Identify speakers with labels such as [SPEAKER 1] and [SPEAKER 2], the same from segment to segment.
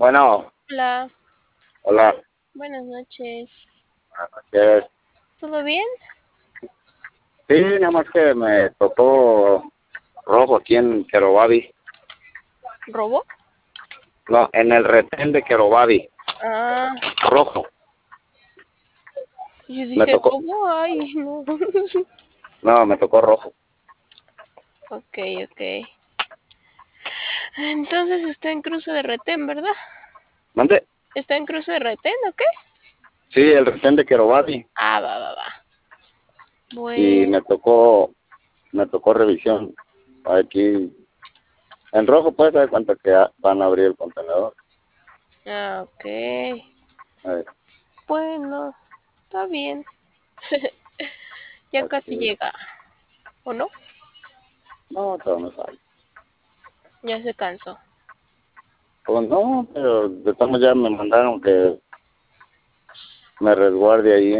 [SPEAKER 1] Bueno,
[SPEAKER 2] Hola,
[SPEAKER 1] hola,
[SPEAKER 2] buenas noches.
[SPEAKER 1] buenas noches.
[SPEAKER 2] ¿Todo bien?
[SPEAKER 1] Sí, nada más que me tocó rojo aquí en Querobabi.
[SPEAKER 2] ¿Robo?
[SPEAKER 1] No, en el retén de Querobabi,
[SPEAKER 2] Ah,
[SPEAKER 1] rojo.
[SPEAKER 2] yo
[SPEAKER 1] Me
[SPEAKER 2] dije
[SPEAKER 1] tocó,
[SPEAKER 2] robo, ay, no.
[SPEAKER 1] no, me tocó rojo.
[SPEAKER 2] Ok, ok. Entonces está en cruce de retén, ¿verdad?
[SPEAKER 1] ¿Mande?
[SPEAKER 2] ¿Está en cruce de retén o qué?
[SPEAKER 1] Sí, el retén de Querobabi.
[SPEAKER 2] Ah, va, va, va.
[SPEAKER 1] Y
[SPEAKER 2] Bueno,
[SPEAKER 1] me tocó revisión. Aquí, en rojo, pues, dar cuenta que van a abrir el contenedor.
[SPEAKER 2] ok.
[SPEAKER 1] Eh,
[SPEAKER 2] Bueno, está bien. Ya casi
[SPEAKER 1] Aquí,
[SPEAKER 2] llega, ¿o no?
[SPEAKER 1] no, todo me sale.
[SPEAKER 2] Ya se cansó.
[SPEAKER 1] Pues no, pero de todos modos ya me mandaron que me resguarde ahí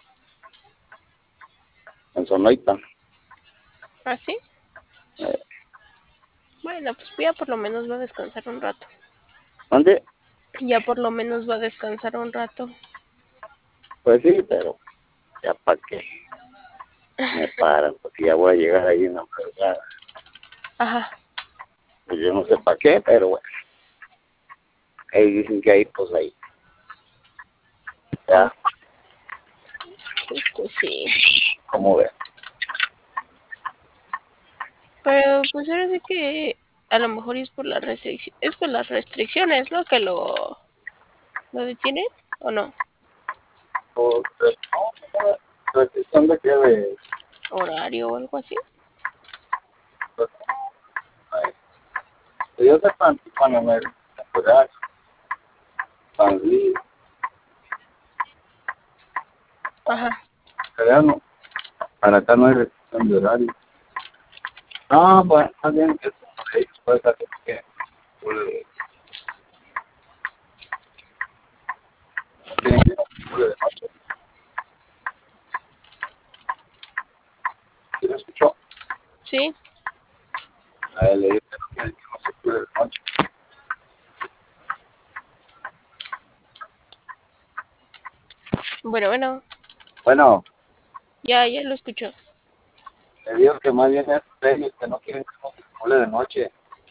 [SPEAKER 1] en Sonoita.
[SPEAKER 2] ¿Ah, sí?
[SPEAKER 1] Eh,
[SPEAKER 2] Bueno, pues ya por lo menos va a descansar un rato.
[SPEAKER 1] ¿Mande?
[SPEAKER 2] Ya por lo menos va a descansar un rato.
[SPEAKER 1] Pues sí, pero ya para qué me paran, porque ya voy a llegar ahí en la madrugada.
[SPEAKER 2] Ajá.
[SPEAKER 1] Pues yo no sé para qué, pero bueno, ahí dicen que ahí, pues ahí,
[SPEAKER 2] Oh,
[SPEAKER 1] ya,
[SPEAKER 2] pues sí.
[SPEAKER 1] como ven.
[SPEAKER 2] Pero pues ahora sí que a lo mejor es por las restricciones, es por las restricciones, ¿no? Que lo detienen o no.
[SPEAKER 1] Pues, no, restricción de que
[SPEAKER 2] Horario o algo así.
[SPEAKER 1] pues, ay, que yo sepa, cuando me temporal, San Luis,
[SPEAKER 2] Ajá.
[SPEAKER 1] allá no, para acá no hay restricción de horario. No, pues, está bien que ellos pueden hacer que, pues, tienen que ir de noche. ¿Sí lo escuchó?
[SPEAKER 2] Sí.
[SPEAKER 1] A él le dice que no se puede de noche.
[SPEAKER 2] Bueno, bueno.
[SPEAKER 1] Bueno,
[SPEAKER 2] Ya lo escucho.
[SPEAKER 1] le digo que más bien es ellos que no quieren que uno circule de noche.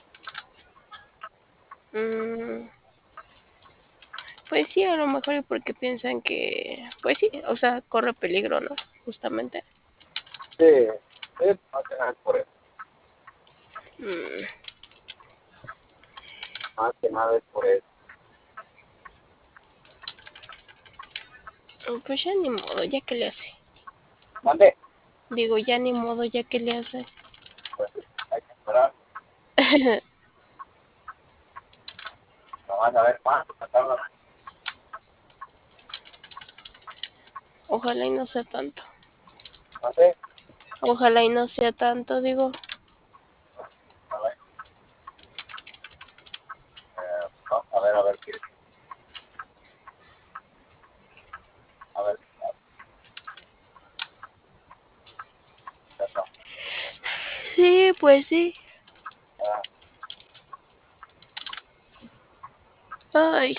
[SPEAKER 2] Mm, pues sí, a lo mejor es porque piensan que, pues sí, o sea, corre peligro, ¿no? Justamente.
[SPEAKER 1] Sí, sí, más que nada es por eso.
[SPEAKER 2] Mm,
[SPEAKER 1] Más que nada es por eso.
[SPEAKER 2] pues ya ni modo, ya que le hace.
[SPEAKER 1] Mande,
[SPEAKER 2] Digo, ya ni modo, ya que le hace.
[SPEAKER 1] pues hay que esperar. No van a ver cuánto se tardan.
[SPEAKER 2] Ojalá y no sea tanto.
[SPEAKER 1] Mande,
[SPEAKER 2] Ojalá y no sea tanto, digo.
[SPEAKER 1] a ver, vamos a ver qué, a ver qué pasa.
[SPEAKER 2] Sí, pues sí.
[SPEAKER 1] Ya,
[SPEAKER 2] Ay,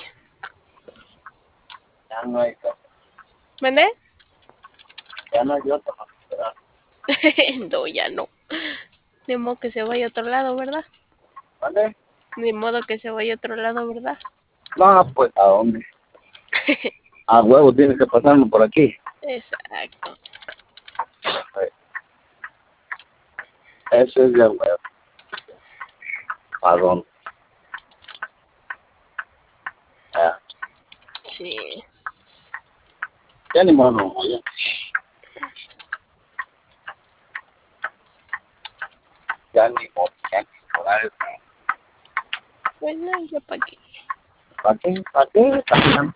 [SPEAKER 1] ya no hay que,
[SPEAKER 2] ¿mandé?
[SPEAKER 1] ya no hay otro más que esperar.
[SPEAKER 2] No, ya no. De modo que se vaya a otro lado, ¿verdad?
[SPEAKER 1] Mande,
[SPEAKER 2] De modo que se vaya a otro lado, ¿verdad?
[SPEAKER 1] no, pues a dónde. A huevo tienes que pasarme por aquí.
[SPEAKER 2] Exacto.
[SPEAKER 1] Eh, Eso es de huevo. ¿A dónde? Ya,
[SPEAKER 2] Sí.
[SPEAKER 1] ya ni modo, no, ya, ya ni modo, ya ni modo.
[SPEAKER 2] Pues no, ya para qué.
[SPEAKER 1] ¿Para qué? ¿Para qué? ¿Para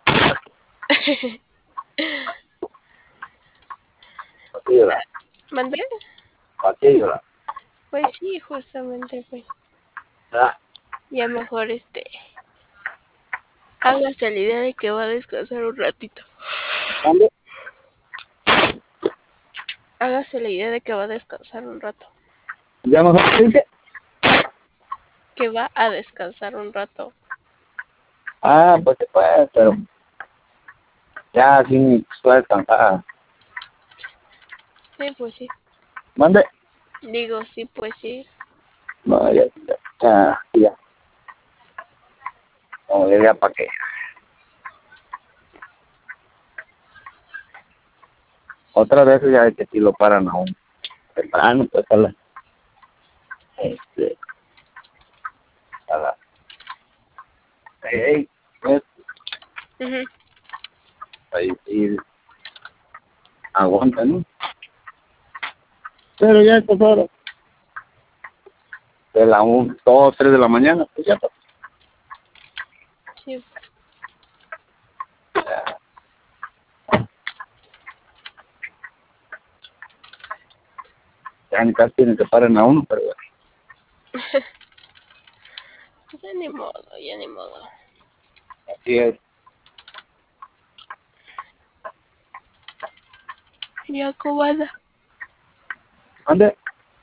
[SPEAKER 1] qué llorar?
[SPEAKER 2] ¿Mandé?
[SPEAKER 1] ¿Para qué llorar?
[SPEAKER 2] Pues sí, justamente, pues.
[SPEAKER 1] Ya,
[SPEAKER 2] Ya mejor hágase la idea de que va a descansar un ratito.
[SPEAKER 1] ¿dónde?
[SPEAKER 2] Hágase la idea de que va a descansar un rato.
[SPEAKER 1] Ya mejor te dice.
[SPEAKER 2] Que va a descansar un rato.
[SPEAKER 1] Ah, pues se puede, pero ya sí estoy descansada.
[SPEAKER 2] Sí, pues sí.
[SPEAKER 1] Mande.
[SPEAKER 2] Digo, sí, pues sí.
[SPEAKER 1] No, ya. No, ya para qué. Otra vez ya es que si lo paran a un temprano, pues este, a la, pues,
[SPEAKER 2] Ujú.
[SPEAKER 1] ahí sí, aguanta, ¿no? Pero ya estas horas, de la 1, 2, 3 de la mañana, pues
[SPEAKER 2] Sí.
[SPEAKER 1] ya ni casi tienen que parar a uno, pero bueno,
[SPEAKER 2] Ya ni modo, ya ni modo.
[SPEAKER 1] así es.
[SPEAKER 2] Ya, ¿cómo anda?
[SPEAKER 1] ¿Dónde?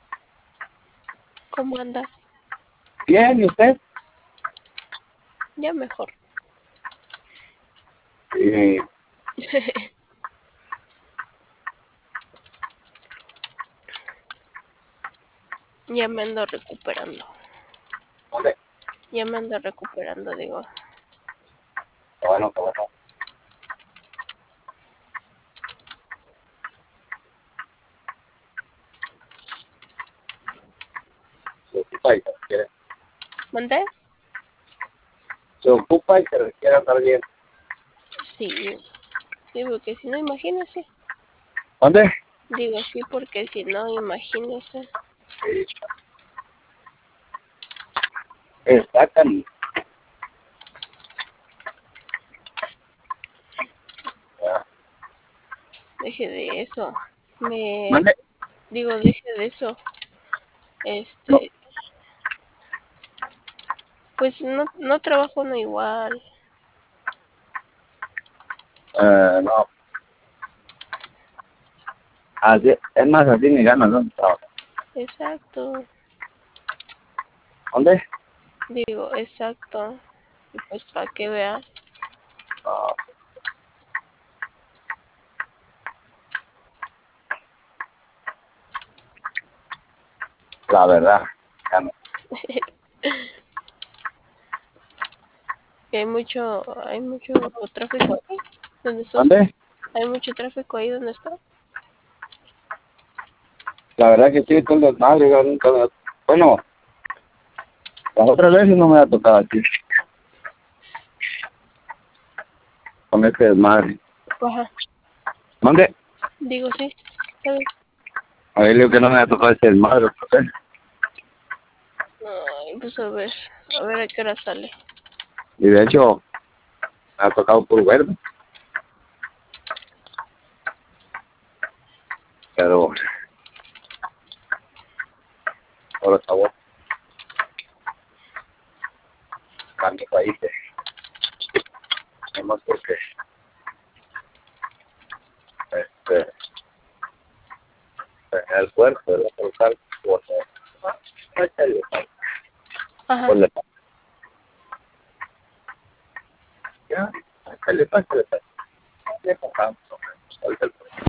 [SPEAKER 2] ¿Cómo anda?
[SPEAKER 1] Bien, ¿y usted?
[SPEAKER 2] Ya mejor.
[SPEAKER 1] Y,
[SPEAKER 2] Ya me ando recuperando.
[SPEAKER 1] ¿dónde?
[SPEAKER 2] Ya me ando recuperando, digo.
[SPEAKER 1] Qué bueno. Se ocupa y se requiere.
[SPEAKER 2] ¿Mandé?
[SPEAKER 1] Se ocupa y se requiere andar bien.
[SPEAKER 2] Sí. Sí, porque si no, imagínese.
[SPEAKER 1] ¿Dónde?
[SPEAKER 2] Digo, sí, porque si no, imagínese.
[SPEAKER 1] Sí, está tan...
[SPEAKER 2] Deje de eso. Me...
[SPEAKER 1] ¿Dónde?
[SPEAKER 2] Digo, deje de eso.
[SPEAKER 1] No,
[SPEAKER 2] Este... Pues no trabajo no igual.
[SPEAKER 1] no. Así, es más, así ni ganas, ¿dónde trabaja?
[SPEAKER 2] Exacto.
[SPEAKER 1] ¿Dónde?
[SPEAKER 2] Digo, exacto. Y pues para que vea.
[SPEAKER 1] No, la verdad, ya no.
[SPEAKER 2] Que hay mucho tráfico ahí donde está usted.
[SPEAKER 1] ¿Dónde?
[SPEAKER 2] Hay mucho tráfico ahí donde está.
[SPEAKER 1] La verdad que sí, todo el desmadre, yo nunca bueno, las otras veces no me ha tocado aquí, con este desmadre.
[SPEAKER 2] Ajá.
[SPEAKER 1] ¿Dónde?
[SPEAKER 2] Digo, sí. ¿Sabe?
[SPEAKER 1] A ver, digo que no me ha tocado este desmadre, ¿por qué?
[SPEAKER 2] Ay, pues a ver a qué hora sale.
[SPEAKER 1] Y de hecho, me ha tocado por verde, pero por favor, a mi país, no porque, este, el puerto de la local, pues,
[SPEAKER 2] Ajá.
[SPEAKER 1] pues le ya, le pasa, le pasamos, ahorita el puerto.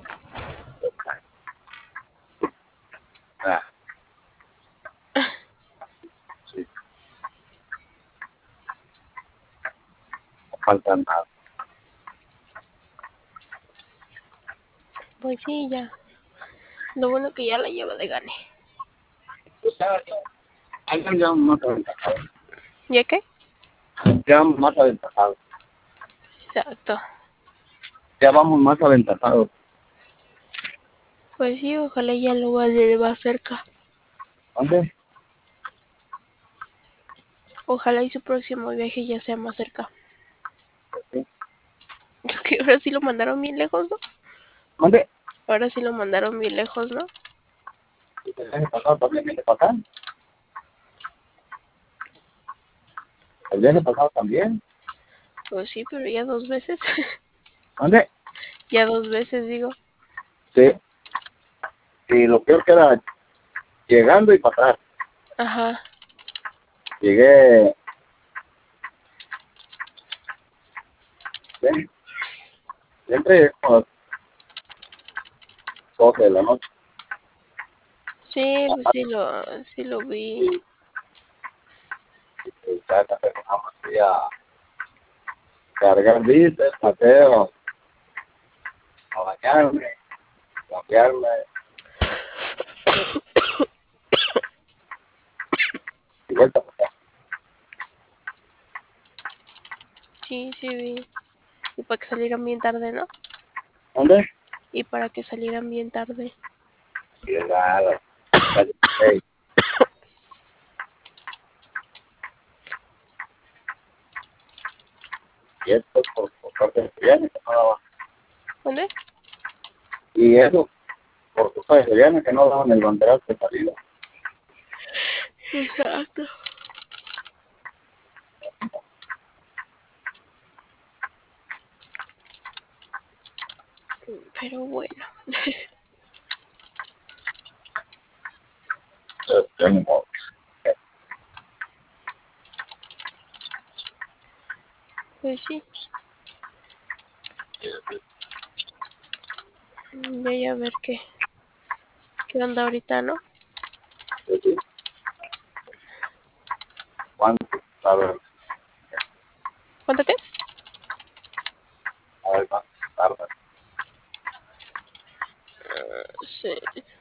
[SPEAKER 1] Ah, sí, no falta nada.
[SPEAKER 2] Pues sí, ya. Lo bueno que ya la lleva de gane.
[SPEAKER 1] O sea, alguien ya más aventajado.
[SPEAKER 2] ¿Ya qué?
[SPEAKER 1] Ya más aventajados.
[SPEAKER 2] Exacto.
[SPEAKER 1] Ya vamos más aventajados.
[SPEAKER 2] Pues sí, ojalá ya lo va a de más cerca.
[SPEAKER 1] ¿Dónde?
[SPEAKER 2] Ojalá y su próximo viaje ya sea más cerca.
[SPEAKER 1] Sí.
[SPEAKER 2] Que ahora sí lo mandaron bien lejos, ¿no?
[SPEAKER 1] ¿Dónde?
[SPEAKER 2] Ahora sí lo mandaron bien lejos, ¿no?
[SPEAKER 1] El viaje pasado también viene para acá. El viaje pasado también.
[SPEAKER 2] Pues sí, pero ya 2 veces.
[SPEAKER 1] ¿Dónde?
[SPEAKER 2] Ya 2 veces, digo.
[SPEAKER 1] Sí. Y lo peor que era llegando y pasar.
[SPEAKER 2] Ajá.
[SPEAKER 1] Llegué Sí. Siempre es como las 12 de la noche.
[SPEAKER 2] Sí, pues sí lo vi.
[SPEAKER 1] Y cada persona así a cargar diésel, Mateo, a bañarme, cambiarme y vuelta para acá.
[SPEAKER 2] Sí, sí vi. Y para que salieran bien tarde, ¿no?
[SPEAKER 1] ¿Dónde?
[SPEAKER 2] Y para que salieran bien tarde.
[SPEAKER 1] Y es nada. Hey, y esto por parte de Juliana, que no daba.
[SPEAKER 2] ¿Dónde?
[SPEAKER 1] Y eso por culpa de Juliana, que no daban el banderazo de salida.
[SPEAKER 2] Exacto. Pero bueno,
[SPEAKER 1] Entonces, yo ni modo.
[SPEAKER 2] pues sí. Voy a ver qué onda ahorita, ¿no?
[SPEAKER 1] Sí, sí. ¿Cuánto? A ver,
[SPEAKER 2] ¿Cuánto qué?
[SPEAKER 1] cuánto tarda.
[SPEAKER 2] Sí.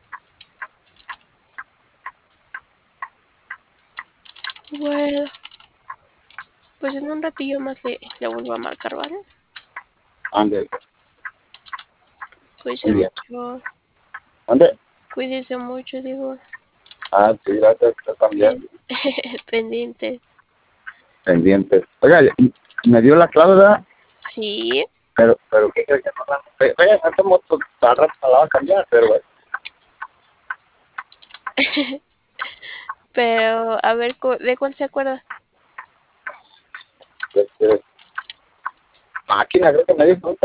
[SPEAKER 2] Bueno, pues en un ratillo más le vuelvo a marcar, ¿vale?
[SPEAKER 1] Ande,
[SPEAKER 2] Cuídese
[SPEAKER 1] muy bien.
[SPEAKER 2] mucho.
[SPEAKER 1] ¿Dónde?
[SPEAKER 2] Cuídese mucho, digo.
[SPEAKER 1] Ah, sí, gracias, yo también.
[SPEAKER 2] Pendiente.
[SPEAKER 1] Pendientes. Oiga, me dio la clave, ¿verdad?
[SPEAKER 2] Sí,
[SPEAKER 1] Pero ¿qué crees que no la... Oiga, esta moto al rato la va a cambiar, pero
[SPEAKER 2] pero a ver, ¿de cuál se acuerda?
[SPEAKER 1] este, máquina, creo que me dijo,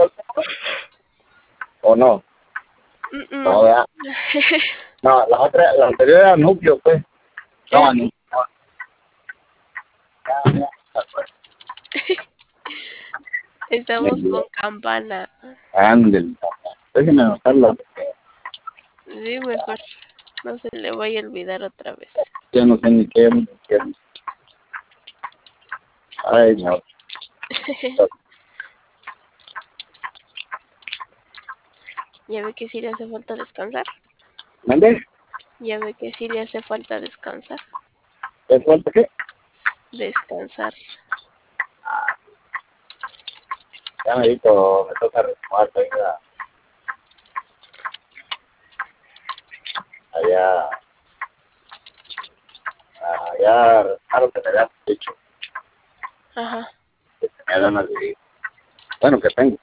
[SPEAKER 1] ¿o no? No,
[SPEAKER 2] No.
[SPEAKER 1] ¿verdad? No, la otra, la anterior era núcleo, pues.
[SPEAKER 2] ¿Era
[SPEAKER 1] No,
[SPEAKER 2] qué?
[SPEAKER 1] no. Ya, pues.
[SPEAKER 2] Estamos con campana.
[SPEAKER 1] Ándale. Déjenme anotarla, porque
[SPEAKER 2] Sí, mejor. No se le vaya a olvidar otra vez.
[SPEAKER 1] ya no sé ni qué. Ay, no.
[SPEAKER 2] Ya ve que sí le hace falta descansar.
[SPEAKER 1] ¿Mande?
[SPEAKER 2] Ya ve que sí le hace falta descansar.
[SPEAKER 1] ¿Es cuánto qué?
[SPEAKER 2] Descansar.
[SPEAKER 1] Ya me dijo, me toca retomar, venga, allá, claro que me habías dicho
[SPEAKER 2] Ajá.
[SPEAKER 1] que tenía ganas de ir. Bueno, que tengo.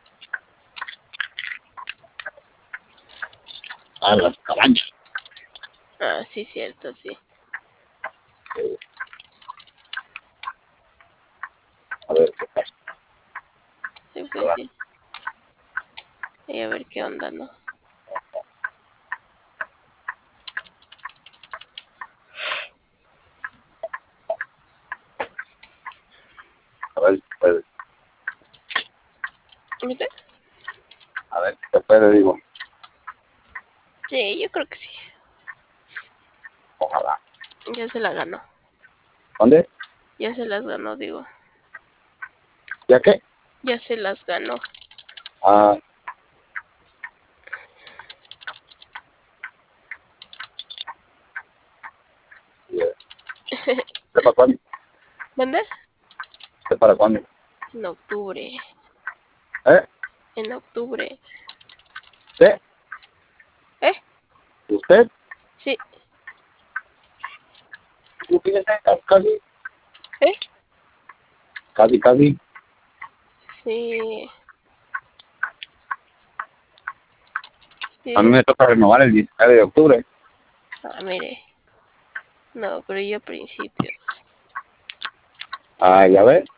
[SPEAKER 1] A las cabañas.
[SPEAKER 2] Ah, sí, cierto, sí.
[SPEAKER 1] Eh, a ver qué pasa.
[SPEAKER 2] Sí, pues sí. Y a ver qué onda, ¿no?
[SPEAKER 1] A ver si puede.
[SPEAKER 2] ¿Viste?
[SPEAKER 1] A ver si se puede, digo.
[SPEAKER 2] Sí, yo creo que sí.
[SPEAKER 1] Ojalá.
[SPEAKER 2] Ya se la ganó.
[SPEAKER 1] ¿Dónde?
[SPEAKER 2] Ya se las ganó, digo.
[SPEAKER 1] ¿Ya qué?
[SPEAKER 2] Ya se las ganó.
[SPEAKER 1] Ah, yeah. ¿Sé para cuándo?
[SPEAKER 2] ¿Dónde?
[SPEAKER 1] ¿Sé para cuándo?
[SPEAKER 2] En octubre.
[SPEAKER 1] ¿Eh?
[SPEAKER 2] En octubre.
[SPEAKER 1] ¿Sí?
[SPEAKER 2] ¿Eh?
[SPEAKER 1] ¿Usted?
[SPEAKER 2] Sí.
[SPEAKER 1] ¿Tú fíjese? Casi,
[SPEAKER 2] ¿Eh?
[SPEAKER 1] casi.
[SPEAKER 2] Sí.
[SPEAKER 1] A mí
[SPEAKER 2] Sí.
[SPEAKER 1] me toca renovar el 19 de octubre.
[SPEAKER 2] Ah, mire. No, pero yo a principios.
[SPEAKER 1] Ah, ya ves.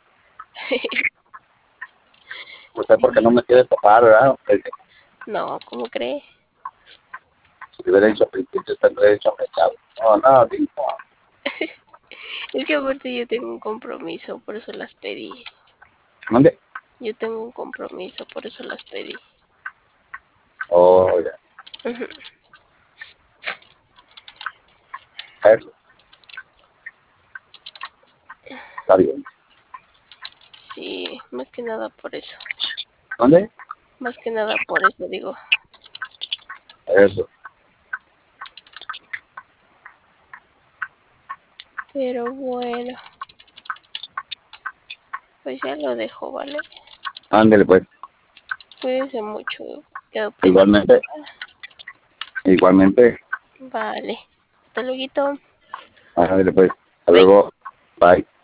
[SPEAKER 1] Usted porque no me quiere topar, ¿verdad? Porque
[SPEAKER 2] No, ¿cómo cree?
[SPEAKER 1] si hubiera dicho al principio, usted me hubiera dicho a chavo. No, no, digo,
[SPEAKER 2] Es que aparte yo tengo un compromiso, por eso las pedí.
[SPEAKER 1] ¿dónde?
[SPEAKER 2] Yo tengo un compromiso, por eso las pedí.
[SPEAKER 1] Oh, ya.
[SPEAKER 2] Ujú.
[SPEAKER 1] Eso. Está bien.
[SPEAKER 2] Sí, más que nada por eso.
[SPEAKER 1] ¿Dónde?
[SPEAKER 2] Más que nada por eso digo.
[SPEAKER 1] Eso.
[SPEAKER 2] Pero bueno, pues ya lo dejo, ¿vale?
[SPEAKER 1] Ándele, pues.
[SPEAKER 2] Cuídense mucho. Quedo pendiente.
[SPEAKER 1] Igualmente. Igualmente.
[SPEAKER 2] Vale. Hasta luego.
[SPEAKER 1] Ándele, pues. Hasta
[SPEAKER 2] Bye.
[SPEAKER 1] luego. Bye.